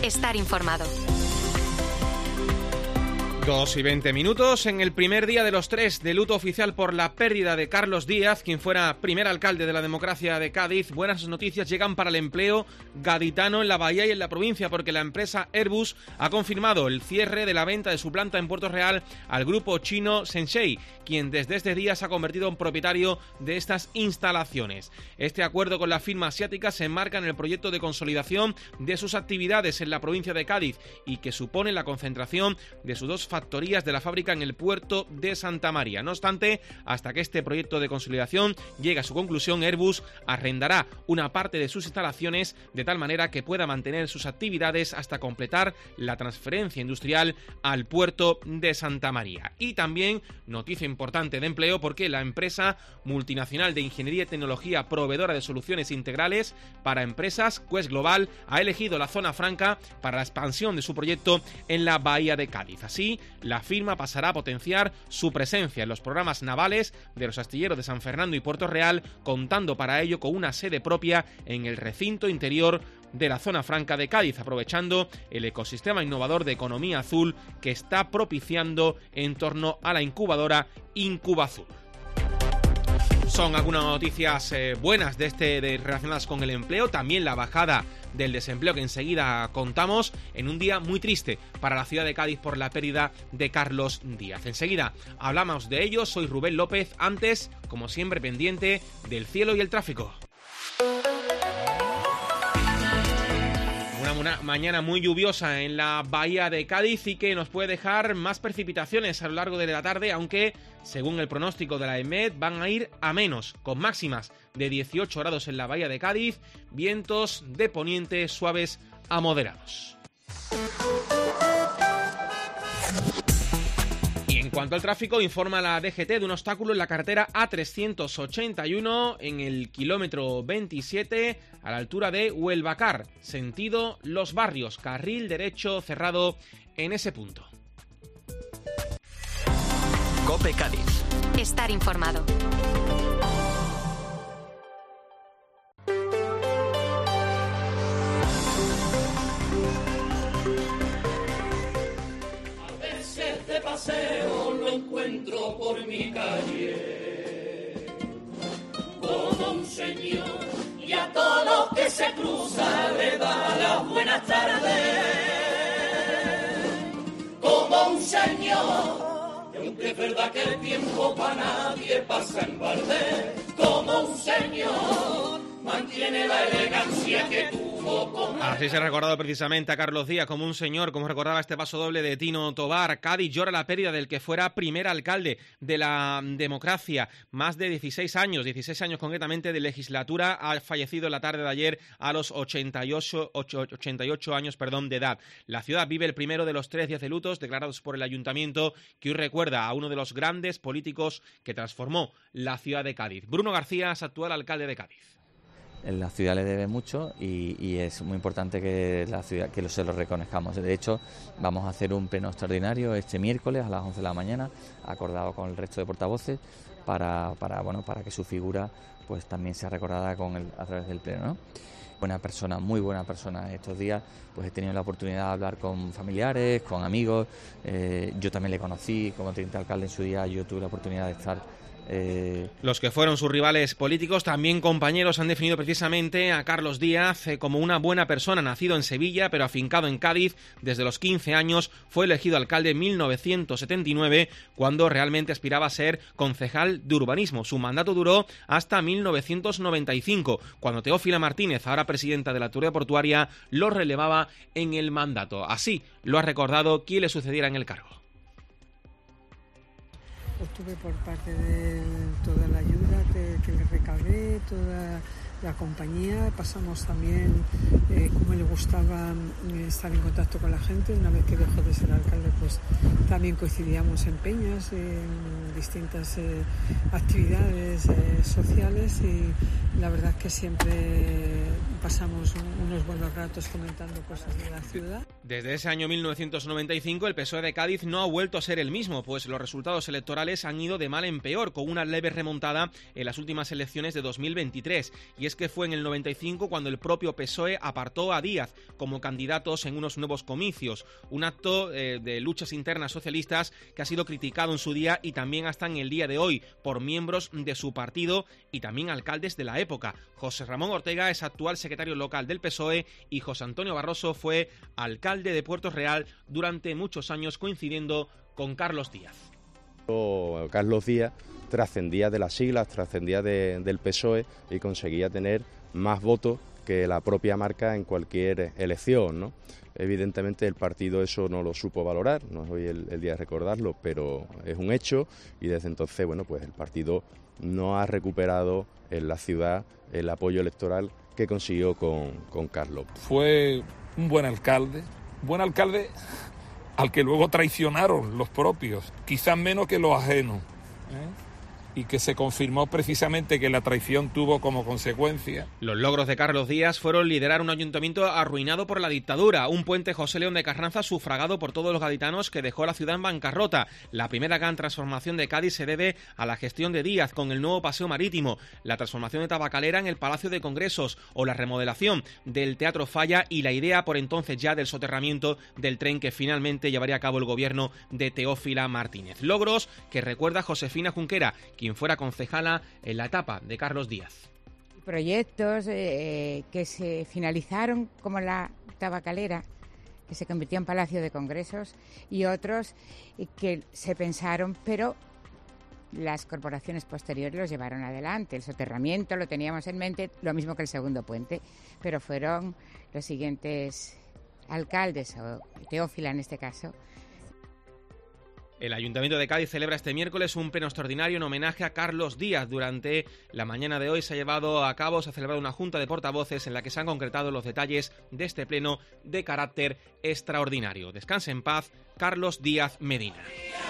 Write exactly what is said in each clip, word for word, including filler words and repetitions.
Estar informado. Dos y veinte minutos. En el primer día de los tres de luto oficial por la pérdida de Carlos Díaz, quien fuera primer alcalde de la democracia de Cádiz, buenas noticias llegan para el empleo gaditano en la bahía y en la provincia, porque la empresa Airbus ha confirmado el cierre de la venta de su planta en Puerto Real al grupo chino Shenzhou, quien desde este día se ha convertido en propietario de estas instalaciones. Este acuerdo con la firma asiática se enmarca en el proyecto de consolidación de sus actividades en la provincia de Cádiz y que supone la concentración de sus dos factorías de la fábrica en el puerto de Santa María. No obstante, hasta que este proyecto de consolidación llegue a su conclusión, Airbus arrendará una parte de sus instalaciones de tal manera que pueda mantener sus actividades hasta completar la transferencia industrial al puerto de Santa María. Y también noticia importante de empleo, porque la empresa multinacional de ingeniería y tecnología proveedora de soluciones integrales para empresas, Quest Global, ha elegido la zona franca para la expansión de su proyecto en la bahía de Cádiz. Así, la firma pasará a potenciar su presencia en los programas navales de los astilleros de San Fernando y Puerto Real, contando para ello con una sede propia en el recinto interior de la zona franca de Cádiz, aprovechando el ecosistema innovador de economía azul que está propiciando en torno a la incubadora Incubazul. Son algunas noticias eh, buenas de este de, relacionadas con el empleo, también la bajada del desempleo que enseguida contamos, en un día muy triste para la ciudad de Cádiz por la pérdida de Carlos Díaz. Enseguida hablamos de ello, soy Rubén López, antes, como siempre, pendiente del cielo y el tráfico. Una mañana muy lluviosa en la bahía de Cádiz y que nos puede dejar más precipitaciones a lo largo de la tarde, aunque según el pronóstico de la EMET van a ir a menos, con máximas de dieciocho grados en la bahía de Cádiz, vientos de poniente suaves a moderados. En cuanto al tráfico, informa la D G T de un obstáculo en la carretera A trescientos ochenta y uno en el kilómetro veintisiete a la altura de Huelvacar, sentido Los Barrios, carril derecho cerrado en ese punto. COPE Cádiz. Estar informado. Paseo lo encuentro por mi calle como un señor, y a todos los que se cruzan le da las buenas tardes como un señor. Y aunque es verdad que el tiempo para nadie pasa en balde, como un señor mantiene la elegancia que tuvo con... Así se ha recordado precisamente a Carlos Díaz como un señor, como recordaba este paso doble de Tino Tobar. Cádiz llora la pérdida del que fuera primer alcalde de la democracia. Más de dieciséis años, dieciséis años concretamente de legislatura, ha fallecido en la tarde de ayer a los ochenta y ocho, ochenta y ocho años perdón, de edad. La ciudad vive el primero de los tres días de lutos declarados por el ayuntamiento, que hoy recuerda a uno de los grandes políticos que transformó la ciudad de Cádiz. Bruno García es actual alcalde de Cádiz. La ciudad le debe mucho y, y es muy importante que la ciudad que se lo reconozcamos. De hecho, vamos a hacer un pleno extraordinario este miércoles a las once de la mañana, acordado con el resto de portavoces, para, para, bueno, para que su figura pues también sea recordada con el, a través del pleno, ¿no? Buena persona, muy buena persona. Estos días pues he tenido la oportunidad de hablar con familiares, con amigos. Eh, yo también le conocí como teniente alcalde en su día. Yo tuve la oportunidad de estar... Eh... Los que fueron sus rivales políticos, también compañeros, han definido precisamente a Carlos Díaz eh, como una buena persona, nacido en Sevilla pero afincado en Cádiz desde los quince años. Fue elegido alcalde en mil novecientos setenta y nueve, cuando realmente aspiraba a ser concejal de urbanismo. Su mandato duró hasta mil novecientos noventa y cinco, cuando Teófila Martínez, ahora presidenta de la Autoridad Portuaria, lo relevaba en el mandato. Así lo ha recordado quien le sucediera en el cargo. Obtuve por parte de toda la ayuda que, que le recaudé, toda la compañía. Pasamos también, eh, como le gustaba eh, estar en contacto con la gente. Una vez que dejó de ser alcalde, pues también coincidíamos en peñas eh, distintas eh, actividades eh, sociales, y la verdad que siempre pasamos unos buenos ratos comentando cosas de la ciudad. Desde ese año mil novecientos noventa y cinco el P S O E de Cádiz no ha vuelto a ser el mismo, pues los resultados electorales han ido de mal en peor, con una leve remontada en las últimas elecciones de dos mil veintitrés. Y es que fue en el noventa y cinco cuando el propio P S O E apartó a Díaz como candidatos en unos nuevos comicios, un acto eh, de luchas internas socialistas que ha sido criticado en su día y también hasta en el día de hoy por miembros de su partido y también alcaldes de la época. José Ramón Ortega es actual secretario local del P S O E y José Antonio Barroso fue alcalde de Puerto Real durante muchos años, coincidiendo con Carlos Díaz. Carlos Díaz trascendía de las siglas, trascendía de, del P S O E y conseguía tener más votos que la propia marca en cualquier elección, ¿no? Evidentemente el partido eso no lo supo valorar, no es hoy el, el día de recordarlo, pero es un hecho, y desde entonces, bueno, pues el partido no ha recuperado en la ciudad el apoyo electoral que consiguió con, con Carlos. Fue un buen alcalde, buen alcalde al que luego traicionaron los propios, quizás menos que los ajenos, ¿eh? Y que se confirmó precisamente que la traición tuvo como consecuencia. Los logros de Carlos Díaz fueron liderar un ayuntamiento arruinado por la dictadura, un puente José León de Carranza sufragado por todos los gaditanos que dejó la ciudad en bancarrota. La primera gran transformación de Cádiz se debe a la gestión de Díaz con el nuevo paseo marítimo, la transformación de Tabacalera en el Palacio de Congresos o la remodelación del Teatro Falla y la idea por entonces ya del soterramiento del tren que finalmente llevaría a cabo el gobierno de Teófila Martínez. Logros que recuerda Josefina Junquera, quien fuera concejala en la etapa de Carlos Díaz. Proyectos eh, que se finalizaron, como la Tabacalera, que se convirtió en Palacio de Congresos, y otros que se pensaron, pero las corporaciones posteriores los llevaron adelante. El soterramiento lo teníamos en mente, lo mismo que el segundo puente, pero fueron los siguientes alcaldes, o Teófila en este caso. El Ayuntamiento de Cádiz celebra este miércoles un pleno extraordinario en homenaje a Carlos Díaz. Durante la mañana de hoy se ha llevado a cabo, se ha celebrado una junta de portavoces en la que se han concretado los detalles de este pleno de carácter extraordinario. Descanse en paz, Carlos Díaz Medina.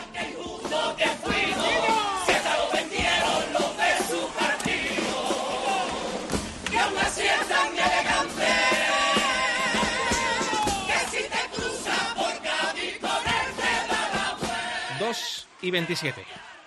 dos y veintisiete.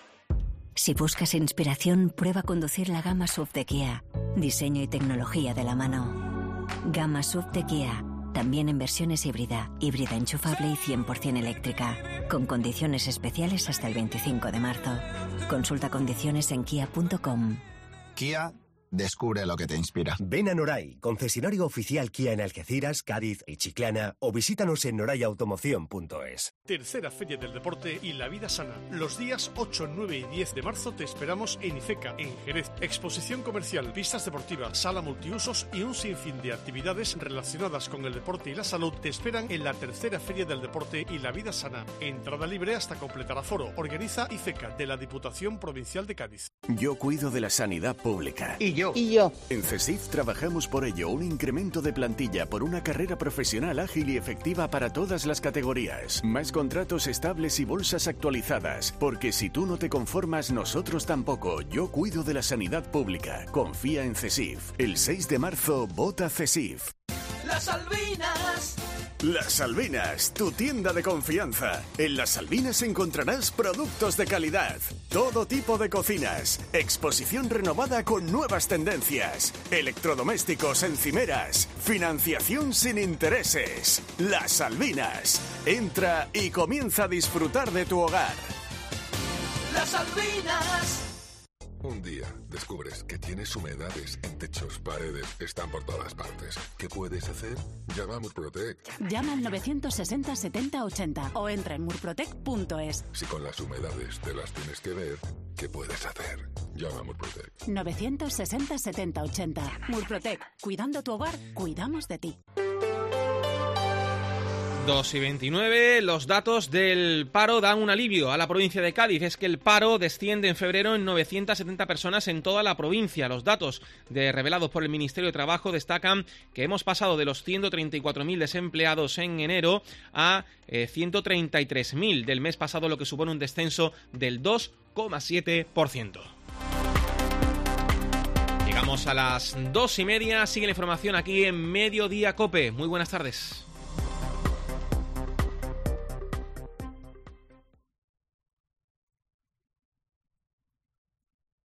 Si buscas inspiración, prueba conducir la gama S U V de Kia. Diseño y tecnología de la mano. Gama S U V de Kia. También en versiones híbrida, híbrida enchufable y cien por ciento eléctrica. Con condiciones especiales hasta el veinticinco de marzo. Consulta condiciones en kia punto com. Kia, descubre lo que te inspira. Ven a Noray, concesionario oficial Kia en Algeciras, Cádiz y Chiclana, o visítanos en noray automoción punto es. Tercera Feria del Deporte y la Vida Sana. Los días ocho, nueve y diez de marzo te esperamos en IFECA, en Jerez. Exposición comercial, pistas deportivas, sala multiusos y un sinfín de actividades relacionadas con el deporte y la salud te esperan en la Tercera Feria del Deporte y la Vida Sana. Entrada libre hasta completar aforo. Organiza IFECA de la Diputación Provincial de Cádiz. Yo cuido de la sanidad pública. Y yo. Y yo. En CESIF trabajamos por ello un incremento de plantilla por una carrera profesional ágil y efectiva para todas las categorías. Más contratos estables y bolsas actualizadas. Porque si tú no te conformas, nosotros tampoco. Yo cuido de la sanidad pública. Confía en CESIF. El seis de marzo, vota CESIF. Las Salvinas. Las Salvinas, tu tienda de confianza. En Las Salvinas encontrarás productos de calidad, todo tipo de cocinas, exposición renovada con nuevas tendencias, electrodomésticos, encimeras, financiación sin intereses. Las Salvinas. Entra y comienza a disfrutar de tu hogar. Las Salvinas. Un día descubres que tienes humedades en techos, paredes, están por todas partes. ¿Qué puedes hacer? Llama a Murprotec. Llama al novecientos sesenta, setenta, ochenta o entra en murprotec punto es. Si con las humedades te las tienes que ver, ¿qué puedes hacer? Llama a Murprotec. novecientos sesenta, setenta, ochenta. Murprotec. Cuidando tu hogar, cuidamos de ti. dos y veintinueve, los datos del paro dan un alivio a la provincia de Cádiz. Es que el paro desciende en febrero en novecientas setenta personas en toda la provincia. Los datos de, revelados por el Ministerio de Trabajo destacan que hemos pasado de los ciento treinta y cuatro mil desempleados en enero a eh, ciento treinta y tres mil del mes pasado, lo que supone un descenso del dos coma siete por ciento. Llegamos a las dos y media. Sigue la información aquí en Mediodía Cope. Muy buenas tardes.